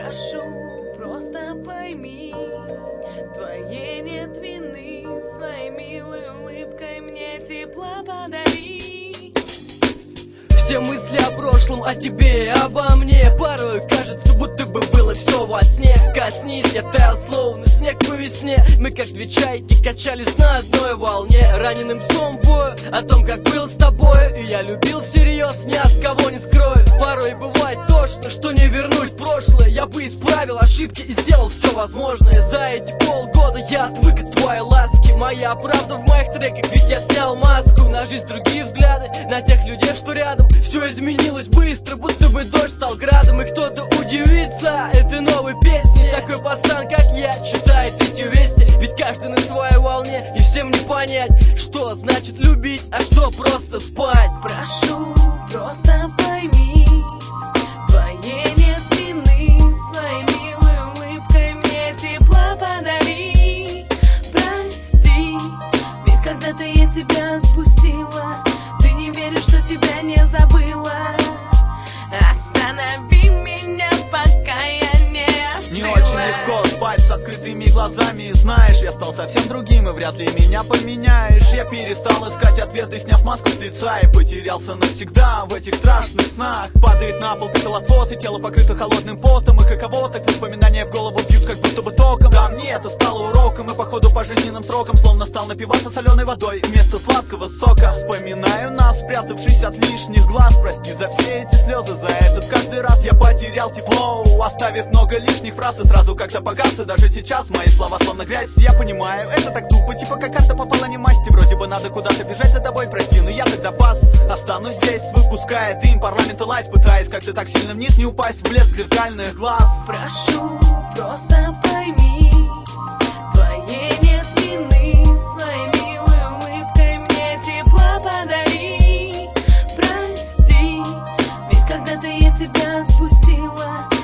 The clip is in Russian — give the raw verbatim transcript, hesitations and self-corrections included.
Прошу, просто пойми, твоей нет вины. Своей милой улыбкой мне тепла подари. Все мысли о прошлом, о тебе, обо мне. Порой кажется, будто бы было все во сне. Коснись, я таял, словно снег по весне. Мы как две чайки качались на одной волне. Раненым сном бою, о том, как был с тобой. И я любил всерьез, ни от кого не скрою. Порой бывает тошно, что не вернуть прошлое. Я бы исправил ошибки и сделал все возможное. За эти полгода я отвык от твоей ласки. Моя правда в моих треках, ведь я снял маску. На жизнь другие взгляды, на тех людей, что рядом. Все изменилось быстро, будто бы дождь стал градом. И кто-то удивится этой новой песне. Такой пацан, как я, читает эти вести. Ведь каждый на своей волне, и всем не понять, что значит любить, а что просто спать. Прошу, просто пойми, твоей нет вины. Своей милой улыбкой мне тепла подари. Прости, ведь когда-то я тебя отпустила. Ты не веришь, что тебя не забыла. Останови меня, пока я не остыла. Не очень легко спать с открытыми глазами. Знаешь, я стал совсем другим, и вряд ли меня поменяешь. Я перестал искать ответы, сняв маску с лица. И потерялся навсегда в этих страшных снах. Падает на пол пепел от фото, тело покрыто холодным потом. И каково так, воспоминания в голову бьют, как будто бы током. Да мне это стало уроком, и походу по жизненным срокам словно стал напиваться соленой водой вместо сладкого сока. Вспоминаю нас, спрятавшись от лишних глаз. Прости за все эти слезы, за этот каждый раз я потерял тепло, оставив много лишних фраз. И сразу как-то погас, и даже сейчас мои слова словно грязь. Я понимаю, это так тупо, типа как карта попала не масти. Вроде бы надо куда-то бежать за тобой, прости, но я тогда пас. Останусь здесь, выпуская дым, парламент и лайф, пытаясь как-то так сильно вниз не упасть в блеск зеркальных глаз. Прошу, просто пойми, твоей нет вины. Своей милой улыбкой мне тепла подари. Прости, ведь когда-то я тебя отпустила.